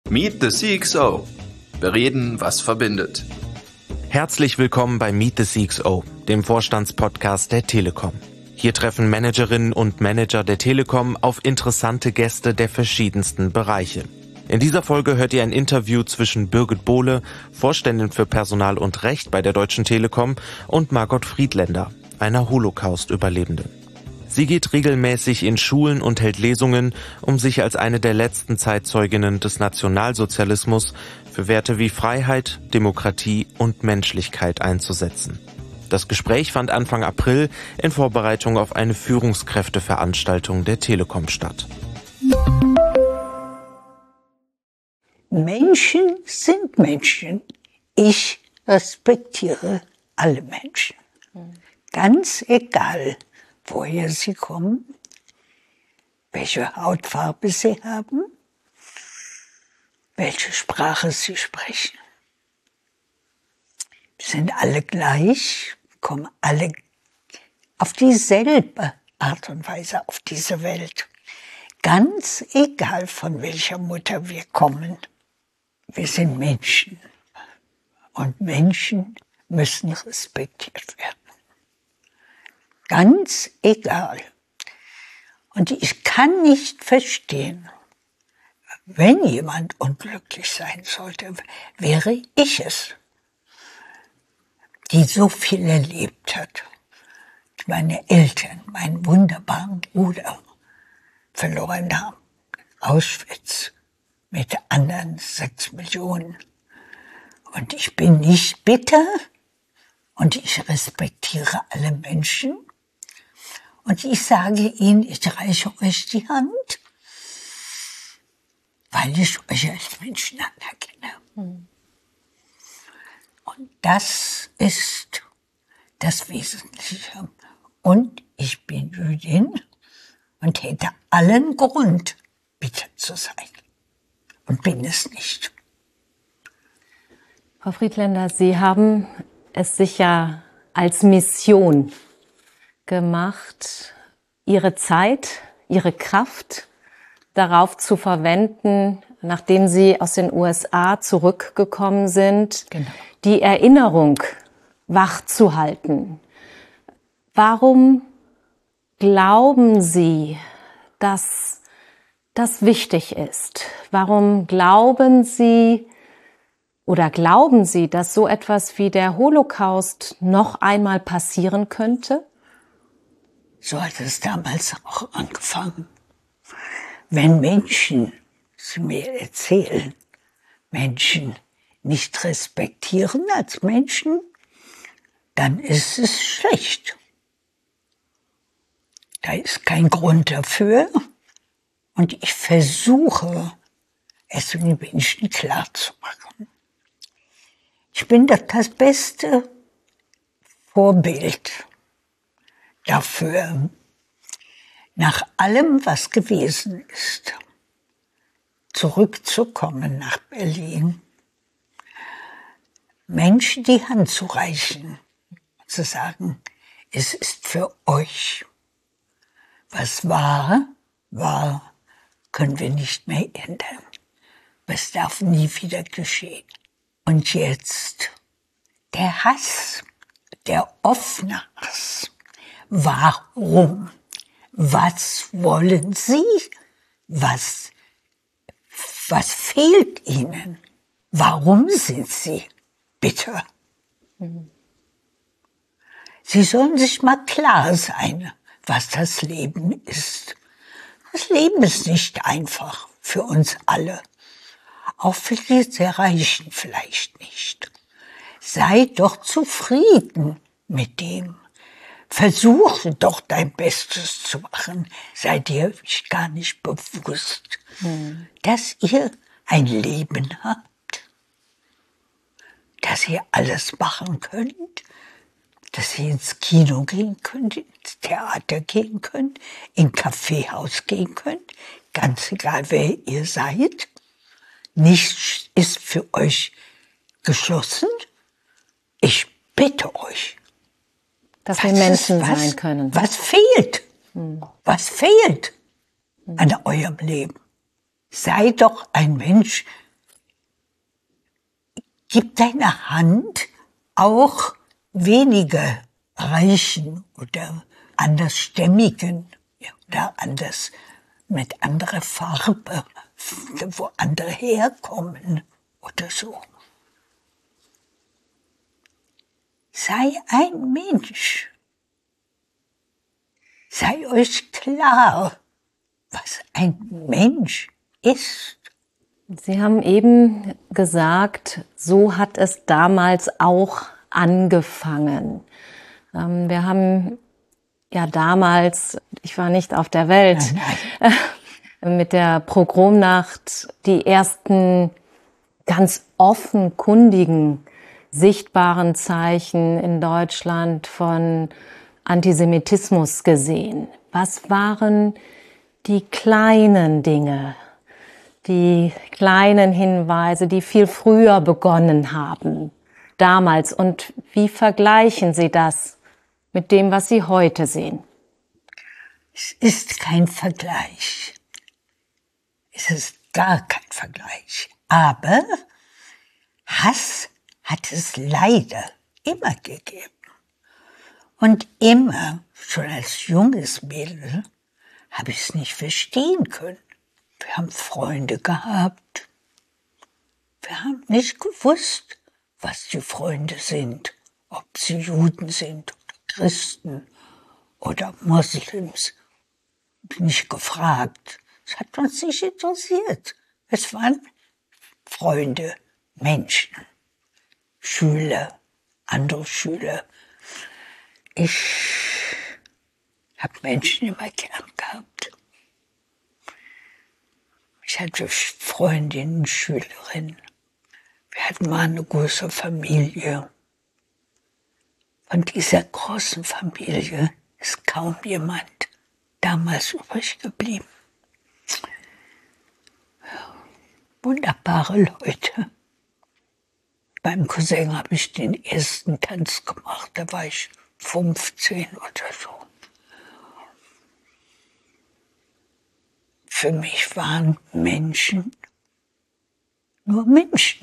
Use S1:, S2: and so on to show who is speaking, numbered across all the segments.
S1: Meet the CXO. Wir reden, was verbindet.
S2: Herzlich willkommen bei Meet the CXO, dem Vorstandspodcast der Telekom. Hier treffen Managerinnen und Manager der Telekom auf interessante Gäste der verschiedensten Bereiche. In dieser Folge hört ihr ein Interview zwischen Birgit Bohle, Vorständin für Personal und Recht bei der Deutschen Telekom, und Margot Friedländer, einer Holocaust-Überlebenden. Sie geht regelmäßig in Schulen und hält Lesungen, um sich als eine der letzten Zeitzeuginnen des Nationalsozialismus für Werte wie Freiheit, Demokratie und Menschlichkeit einzusetzen. Das Gespräch fand Anfang April in Vorbereitung auf eine Führungskräfteveranstaltung der Telekom statt.
S3: Menschen sind Menschen. Ich respektiere alle Menschen. Ganz egal, woher sie kommen, welche Hautfarbe sie haben, welche Sprache sie sprechen. Wir sind alle gleich, kommen alle auf dieselbe Art und Weise auf diese Welt. Ganz egal, von welcher Mutter wir kommen. Wir sind Menschen. Und Menschen müssen respektiert werden. Ganz egal. Und ich kann nicht verstehen, wenn jemand unglücklich sein sollte, wäre ich es, die so viel erlebt hat. Meine Eltern, meinen wunderbaren Bruder verloren haben. Auschwitz mit anderen 6 Millionen. Und ich bin nicht bitter und ich respektiere alle Menschen. Und ich sage Ihnen, ich reiche euch die Hand, weil ich euch als Menschen anerkenne. Und das ist das Wesentliche. Und ich bin Jüdin und hätte allen Grund, bitter zu sein. Und bin es nicht.
S4: Frau Friedländer, Sie haben es sich ja als Mission gemacht, Ihre Zeit, Ihre Kraft darauf zu verwenden, nachdem Sie aus den USA zurückgekommen sind, genau, die Erinnerung wachzuhalten. Warum glauben Sie, dass das wichtig ist? Warum glauben Sie, dass so etwas wie der Holocaust noch einmal passieren könnte?
S3: So hat es damals auch angefangen. Wenn Menschen, sie mir erzählen, Menschen nicht respektieren als Menschen, dann ist es schlecht. Da ist kein Grund dafür. Und ich versuche, es den Menschen klarzumachen. Ich bin das beste Vorbild dafür, nach allem, was gewesen ist, zurückzukommen nach Berlin, Menschen die Hand zu reichen, zu sagen, es ist für euch. Was war, war, können wir nicht mehr ändern. Es darf nie wieder geschehen. Und jetzt der Hass, der offene Hass. Warum? Was wollen Sie? Was fehlt Ihnen? Warum sind Sie bitter? Sie sollen sich mal klar sein, was das Leben ist. Das Leben ist nicht einfach für uns alle. Auch für die sehr Reichen vielleicht nicht. Sei doch zufrieden mit dem. Versuche doch dein Bestes zu machen. Sei dir gar nicht bewusst, dass ihr ein Leben habt, dass ihr alles machen könnt, dass ihr ins Kino gehen könnt, ins Theater gehen könnt, in Kaffeehaus gehen könnt, ganz egal wer ihr seid. Nichts ist für euch geschlossen. Ich bitte euch.
S4: Dass wir Menschen sein können.
S3: Was fehlt? Was fehlt an eurem Leben? Sei doch ein Mensch Gib deine Hand auch weniger Reichen oder Andersstämmigen oder anders mit anderer Farbe, wo andere herkommen oder so. Sei ein Mensch. Sei euch klar, was ein Mensch ist.
S4: Sie haben eben gesagt, so hat es damals auch angefangen. Wir haben ja damals, ich war nicht auf der Welt, mit der Pogromnacht die ersten ganz offenkundigen, sichtbaren Zeichen in Deutschland von Antisemitismus gesehen. Was waren die kleinen Dinge, die kleinen Hinweise, die viel früher begonnen haben, damals? Und wie vergleichen Sie das mit dem, was Sie heute sehen?
S3: Es ist kein Vergleich. Es ist gar kein Vergleich. Aber Hass hat es leider immer gegeben. Und immer, schon als junges Mädel, habe ich es nicht verstehen können. Wir haben Freunde gehabt. Wir haben nicht gewusst, was die Freunde sind. Ob sie Juden sind oder Christen oder Moslems. Nicht gefragt. Es hat uns nicht interessiert. Es waren Freunde, Menschen, Schüler, andere Schüler. Ich habe Menschen immer gern gehabt. Ich hatte Freundinnen, Schülerinnen. Wir hatten mal eine große Familie. Von dieser großen Familie ist kaum jemand damals übrig geblieben. Wunderbare Leute. Beim Cousin habe ich den ersten Tanz gemacht, da war ich 15 oder so. Für mich waren Menschen nur Menschen.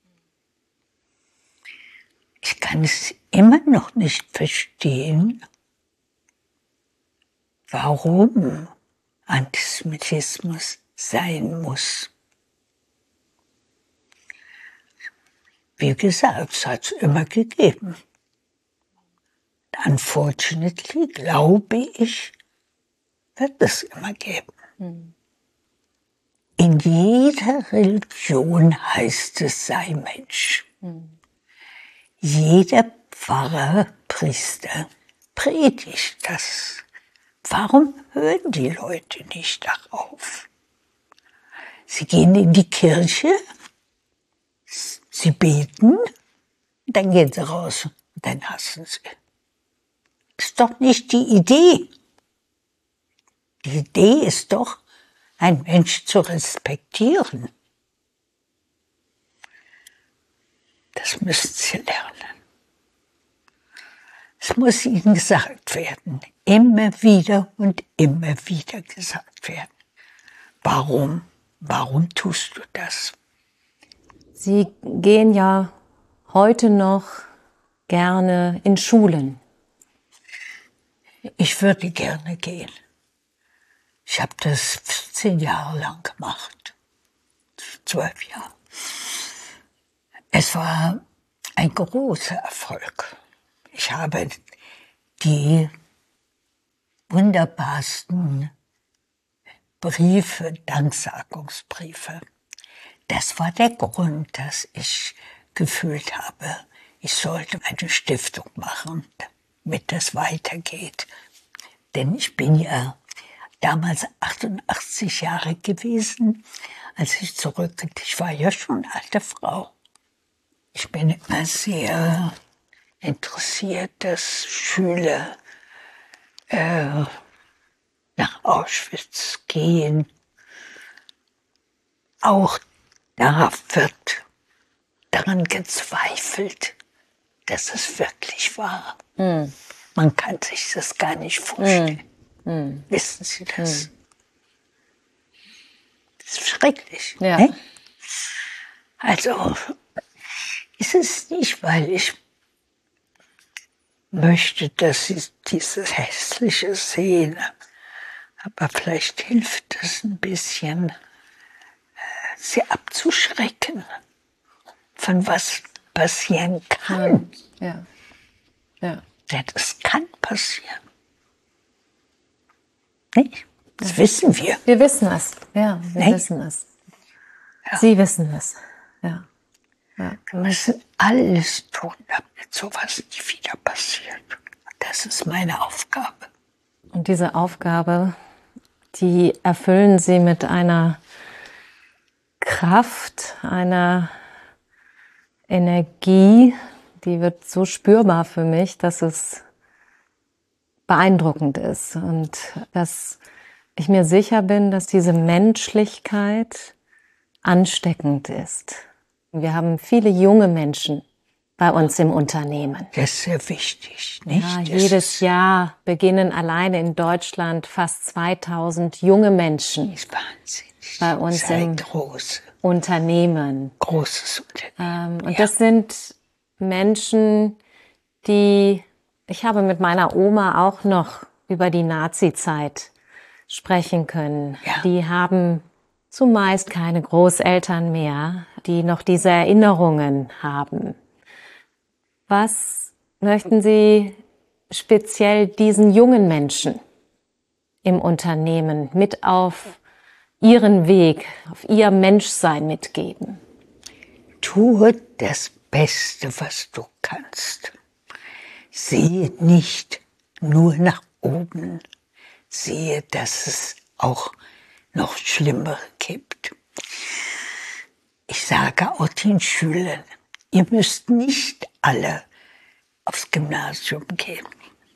S3: Ich kann es immer noch nicht verstehen, warum Antisemitismus sein muss. Wie gesagt, es hat es immer gegeben. Unfortunately, glaube ich, wird es immer geben. In jeder Religion heißt es, sei Mensch. Jeder Pfarrer, Priester predigt das. Warum hören die Leute nicht darauf? Sie gehen in die Kirche, sie beten, dann gehen sie raus und dann hassen sie. Das ist doch nicht die Idee. Die Idee ist doch, einen Menschen zu respektieren. Das müssen sie lernen. Es muss ihnen gesagt werden, immer wieder und immer wieder gesagt werden. Warum? Warum tust du das?
S4: Sie gehen ja heute noch gerne in Schulen.
S3: Ich würde gerne gehen. Ich habe das 14 Jahre lang gemacht. 12 Jahre. Es war ein großer Erfolg. Ich habe die wunderbarsten Briefe, Danksagungsbriefe. Das war der Grund, dass ich gefühlt habe, ich sollte eine Stiftung machen, damit das weitergeht. Denn ich bin ja damals 88 Jahre gewesen, als ich zurückkam. Ich war ja schon eine alte Frau. Ich bin immer sehr interessiert, dass Schüler nach Auschwitz gehen. Auch da wird daran gezweifelt, dass es wirklich war. Man kann sich das gar nicht vorstellen. Wissen Sie das? Das ist schrecklich.
S4: Ja.
S3: Ne? Also, ist es nicht, weil ich möchte, dass sie dieses Hässliche sehen. Aber vielleicht hilft es ein bisschen, sie abzuschrecken, von was passieren kann.
S4: Ja. Ja.
S3: Denn das kann passieren. Nicht? Das wissen wir.
S4: Wir wissen es. Ja, wir
S3: Nicht?
S4: wissen es.
S3: Ja.
S4: Sie wissen es. Ja.
S3: Wir müssen alles tun, damit sowas nicht wieder passiert. Das ist meine Aufgabe.
S4: Und diese Aufgabe, die erfüllen Sie mit einer Kraft, einer Energie, die wird so spürbar für mich, dass es beeindruckend ist und dass ich mir sicher bin, dass diese Menschlichkeit ansteckend ist. Wir haben viele junge Menschen bei uns im Unternehmen.
S3: Das ist sehr wichtig, nicht?
S4: Ja,
S3: Das
S4: jedes Jahr beginnen alleine in Deutschland fast 2000 junge Menschen
S3: ist wahnsinnig.
S4: bei uns
S3: Das ist ein
S4: im Unternehmen.
S3: großes Unternehmen.
S4: Und das sind Menschen, ich habe mit meiner Oma auch noch über die Nazi-Zeit sprechen können.
S3: Ja.
S4: Die haben zumeist keine Großeltern mehr, die noch diese Erinnerungen haben. Was möchten Sie speziell diesen jungen Menschen im Unternehmen mit auf ihren Weg, auf ihr Menschsein mitgeben?
S3: Tue das Beste, was du kannst. Sehe nicht nur nach oben. Sehe, dass es auch noch Schlimmere gibt. Ich sage auch den Schülern, ihr müsst nicht alle aufs Gymnasium gehen,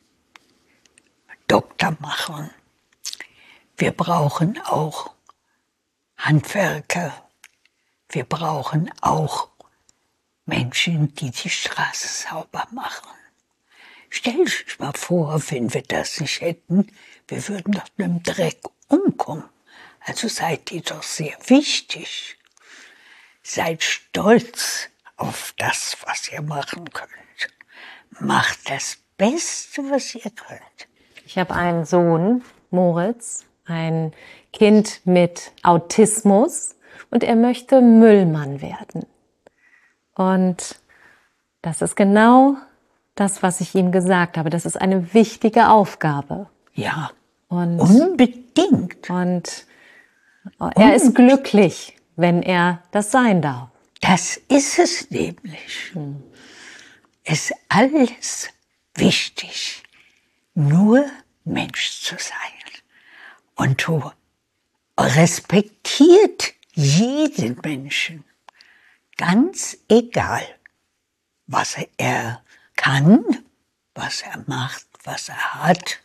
S3: Doktor machen. Wir brauchen auch Handwerker. Wir brauchen auch Menschen, die die Straße sauber machen. Stell dich mal vor, wenn wir das nicht hätten, wir würden doch im Dreck umkommen. Also seid ihr doch sehr wichtig. Seid stolz auf das, was ihr machen könnt. Macht das Beste, was ihr könnt.
S4: Ich habe einen Sohn, Moritz, ein Kind mit Autismus und er möchte Müllmann werden. Und das ist genau das, was ich ihm gesagt habe. Das ist eine wichtige Aufgabe.
S3: Ja,
S4: Und
S3: unbedingt.
S4: Er ist glücklich, wenn er das sein darf.
S3: Das ist es nämlich. Es ist alles wichtig, nur Mensch zu sein. Und du respektiert jeden Menschen, ganz egal, was er kann, was er macht, was er hat.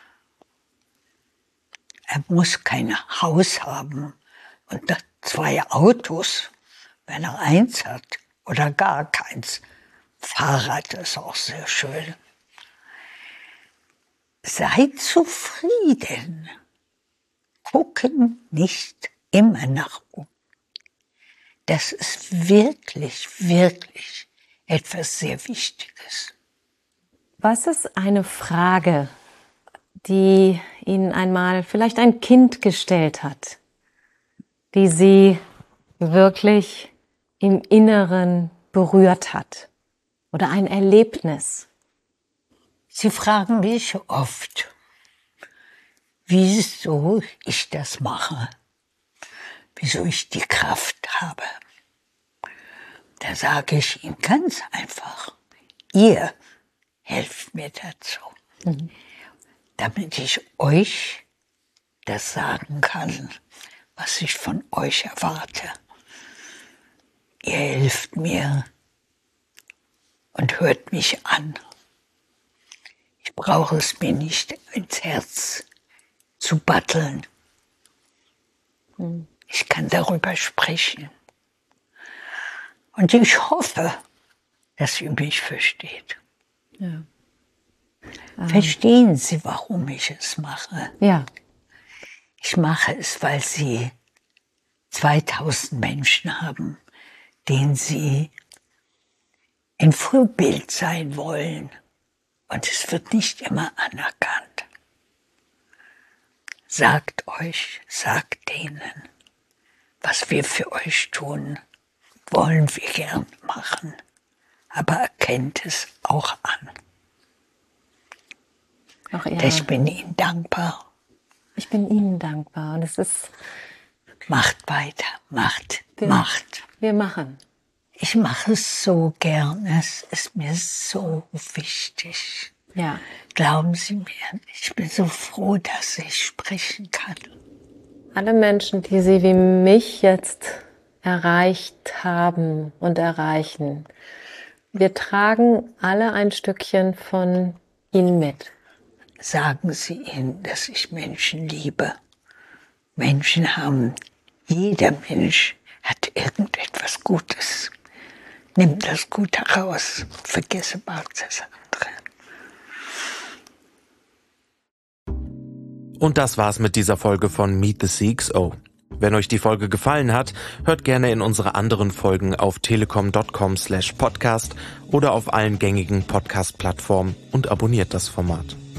S3: Er muss kein Haus haben und 2 Autos, wenn er eins hat, oder gar keins. Fahrrad ist auch sehr schön. Sei zufrieden. Gucken nicht immer nach oben. Das ist wirklich, wirklich etwas sehr Wichtiges.
S4: Was ist eine Frage, die Ihnen einmal vielleicht ein Kind gestellt hat, die Sie wirklich im Inneren berührt hat? Oder ein Erlebnis?
S3: Sie fragen mich oft, wieso ich das mache, wieso ich die Kraft habe. Da sage ich Ihnen ganz einfach, ihr helft mir dazu, damit ich euch das sagen kann, was ich von euch erwarte. Ihr helft mir und hört mich an. Ich brauche es mir nicht ins Herz zu batteln. Ich kann darüber sprechen. Und ich hoffe, dass ihr mich versteht.
S4: Ja.
S3: Verstehen Sie, warum ich es mache?
S4: Ja.
S3: Ich mache es, weil Sie 2000 Menschen haben, denen Sie ein Vorbild sein wollen. Und es wird nicht immer anerkannt. Sagt denen, was wir für euch tun, wollen wir gern machen, aber erkennt es auch an.
S4: Auch
S3: Ich bin Ihnen dankbar.
S4: Ich bin Ihnen dankbar und es ist...
S3: Macht weiter, macht.
S4: Wir machen.
S3: Ich mache es so gern, es ist mir so wichtig.
S4: Ja.
S3: Glauben Sie mir, ich bin so froh, dass ich sprechen kann.
S4: Alle Menschen, die Sie wie mich jetzt erreicht haben und erreichen, wir tragen alle ein Stückchen von Ihnen mit.
S3: Sagen Sie ihnen, dass ich Menschen liebe. Jeder Mensch hat irgendetwas Gutes. Nimm das Gute raus, vergesse bald das andere.
S2: Und das war's mit dieser Folge von Meet the CXO. Wenn euch die Folge gefallen hat, hört gerne in unsere anderen Folgen auf telekom.com/podcast oder auf allen gängigen Podcast-Plattformen und abonniert das Format.